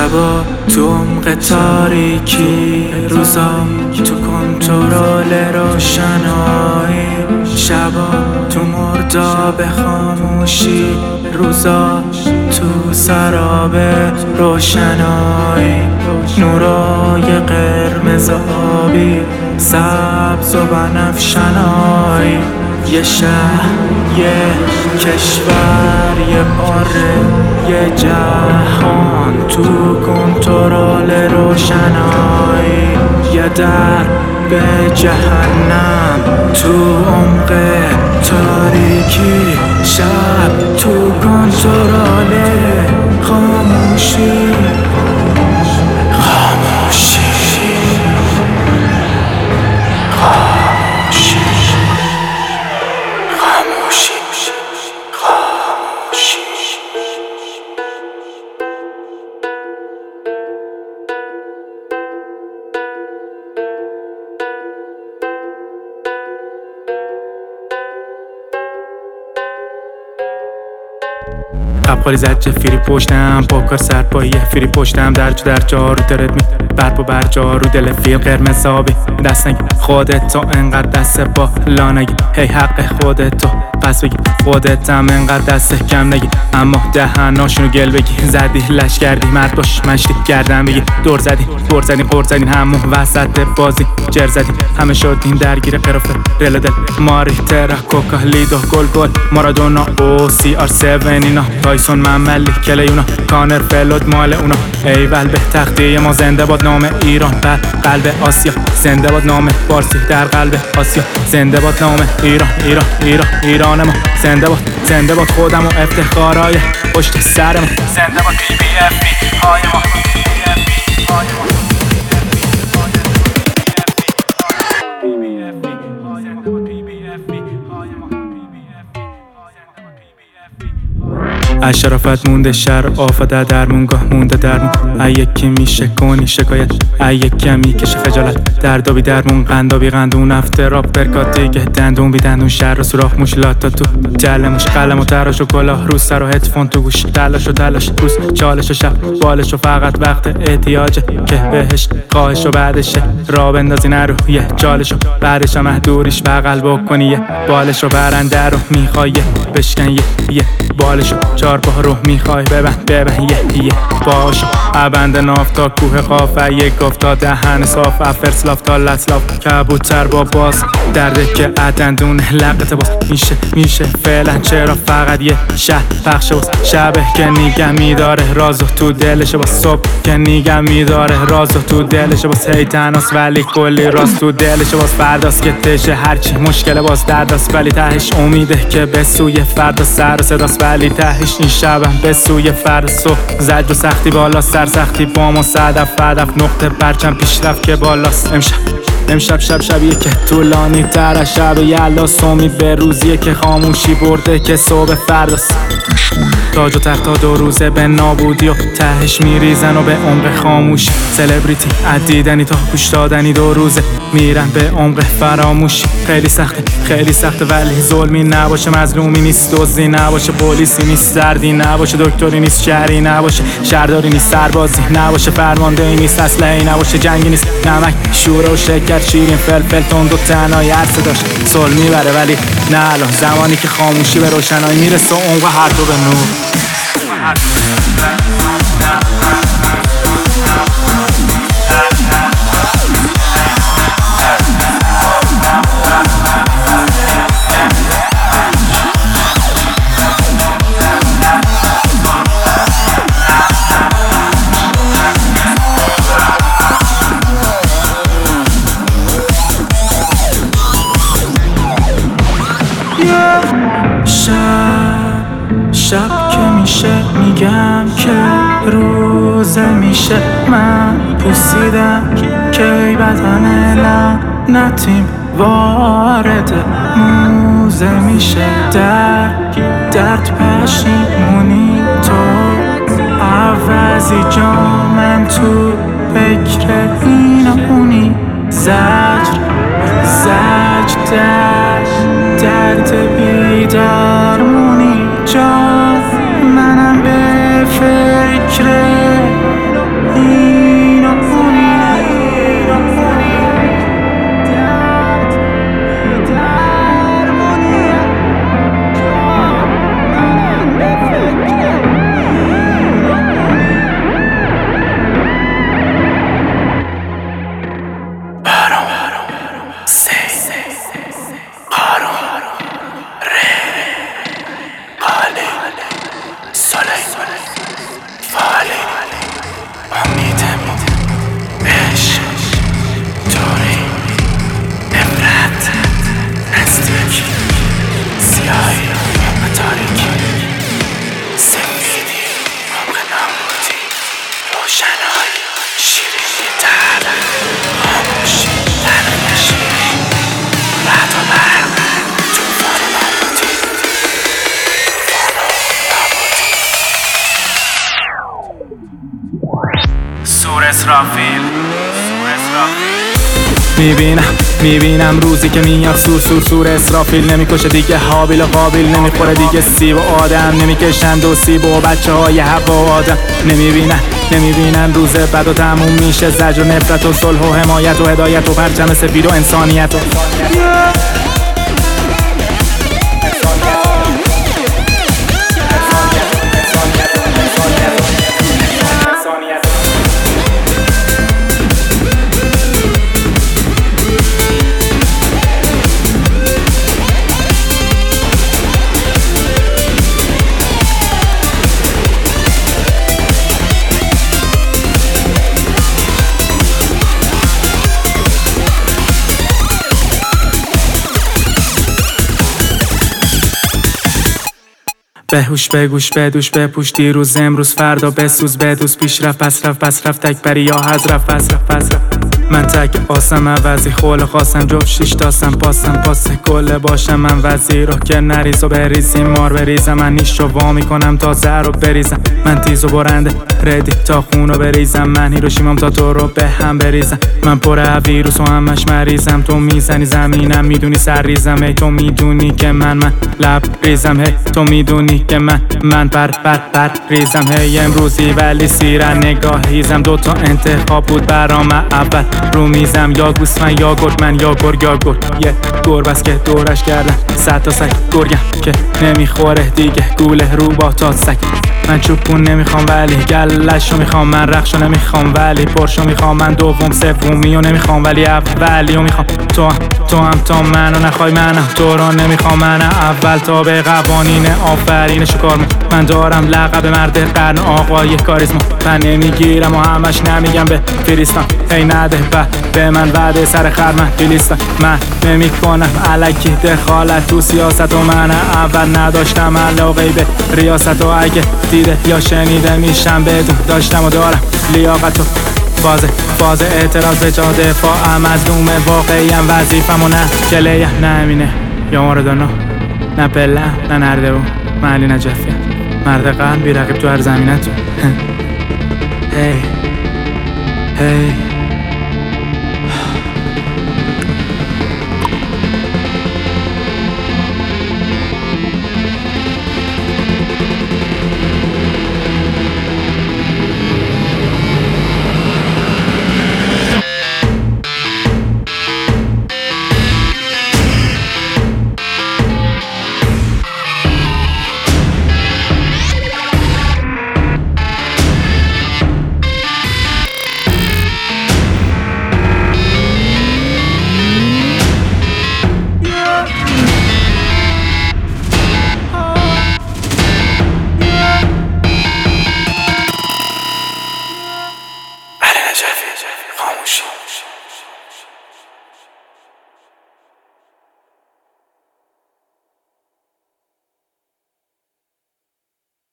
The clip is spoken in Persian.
شبا تو عمق تاریکی، روزا تو کنترل روشنایی. شبا تو مرداب خاموشی، روزا تو سراب روشنایی. نورای قرمز آبی، سبز و بنفشنایی. یه شهر، یه کشور، یه قاره، یه جهان تو کنترل روشنایی. یه در به جهنم تو عمق تاریکی، شب تو کنترل خاموشی. قبقالی زد چه فیری پشتم، با کار سرپایی فیری پشتم. در جا رو درت می برپ و برجا رو دل فیل قرمز آبی. دست نگی خودت تو انقدر دست با لا نگی، هی حق خودت تو پس بگی خودتم انقدر دست کم نگی. اما دهناشونو گل بگی، زدی لش کردی مرد باش مشتی گردن بگی. دور زدی قور زدین همون وسط بازی جر زدی. همه شدین درگیر قرافه رل دل ماری ترا کوکا لیدو گل مارادونا او سی آر 7 اینا تایسون مملی کلیونا کانر فلود مال اونا. ایول به تختی ما زنده باد نام ایران بر قلب آسیا، زنده باد نام فارسی در قلب آسیا، زنده باد نام ایران ما، زنده باد خودم و افتخارای پشت سر ما، زنده باد PBFP های ما. از شرافت مونده شر آفده درمونگاه مونده درمون. یکی میشه کنی شکایت، یکی هم میکشه خجالت. دردابی درمون قندابی قندون افتراب برکات دیگه دندون بی دندون. شر و سوراخ موشلات تا تو جل موش قلم و تراش و کلاه رو سر و هدفون تو گوش. تلاش روز چالش و شب بالش و فقط وقت احتیاجه که بهش خواهش و بعدشه را بندازی نرویه چالش و بعدش هم دوریش بغل بکنی یه بالش و برنده رو میخوای بشکن یه بالش چار با رو میخوای ببن یه باشو عبند ناف تا کوه قاف. یک گفت تا دهن صاف افرسلاف تا لطلاف کبوتر با باز درده که عدندون لقت باز میشه فعلا. چرا فقط یه شهر پخشه باز شبه که نیگه میداره رازو تو دلشه باز. صبح که نیگه میداره رازو تو دلشه باز. هی تناس ولی کلی راز تو دلشه باز. فرداست که تشه هرچی مشکل باز درداست ولی تهش امیده که به سوی فردا سر صداست ولی تهش این شبم به سوی فردا. صبح زد و سختی بالا سر سختی با ما صدف هدف نقطه پرچم پیشرفت که بالاست. امشب شبیه که طولانی تر از شب یلاست. امید به روزیه که خاموشی برده که صبح فرداست. تاج و تخت تا 2 روزه به نابودی و تهش میریزن و به عمق خاموش. سلبریتی عدیدنی تا گوش دادنی 2 روزه میرن به عمق فراموش. خیلی سخته ولی ظلمی نباشه، مظلومی نیست، دزدی نباشه، پلیسی نیست، دردی نباشه، دکتری نیست، شهری نباشه، شهرداری نیست، سربازی نباشه، فرماندهی نیست، اسلحه‌ای نباشه، جنگی نیست، نمک شوره و شکر شیرین فلفل تند و تنهایی عرصه داشت صلح میبره ولی نه الان زمانی که خاموشی به روشنایی میرسه و عمق هر دو به نور. شب که میشه میگم که روزه میشه من پوسیدم که بدن لعنتیم وارد موزه میشه. درد پشیمونی تو عوضی جامم تو فکر این و اونی. زجر درد بیدارمونی جان منم به فکر سور اسرافیل میبینم روزی که میاد سور اسرافیل نمیکشه دیگه حابیل و قابیل نمیخوره دیگه سیب و آدم نمیکشند و سیب و بچه های حق و آدم نمیبینن روز بد و تموم میشه زجر و نفرت و صلح و حمایت و هدایت و پرچم سفید و انسانیت و بهوش بگوش بدوش بپوش دیروز امروز فردا بسوز بدوز پیشرفت پس رفت تک بری یا حذرف من تک آسم عوضی خول خواستم جفت شیش تاسم پاس گله باشم من وزیر رو که نریز و بریزیم مار بریزم من نیش رو وا میکنم تا زهر رو بریزم من تیز و برنده ردی تا خون رو بریزم من هیروشیمام تا تو رو به هم بریزم من پر ویروس و همش مریضم تو میزنی زمینم میدونی سر ریزم ای تو میدونی که من لب ریزم هی تو میدونی که من پر ریزم هی امروزی ولی سیرن نگاهیزم دوتا انتخاب بود برام اول رو میزم یا گوسفند یا گرگ من یا گرگ یه گربه است که دورش کردن 100 تا سگ گرگم که نمیخوره دیگه گوله رو با تا سگ من چوبون نمیخوام ولی گلشو میخوام من رخشو نمیخوام ولی پرشو میخوام من دوم سومیو نمیخوام ولی اولیو میخوام تو هم تا منو نخوای منم تو رو نمیخوام من اول تا به قوانین آفرینشو کار من دارم لقب مرد قرن آقای کاریزما من نمیگیرم و همش نمیگم به فریستان هی نده به من وعده سر خر من فیلیستان من نمیکنم الکی دخالت تو سیاست و من اول نداشتم علاقه به ریاست و اگه دیده یا شنیده میشم بدون داشتم و دارم لیاقت و فاز اعتراض به جا دفاعم از لوم واقعیم وظیفم و نه کلیه نه امینه یا موردانو نه پله نه نرده و من علی نجفی مرد قلب بی رقیب تو هر زمینه تو هی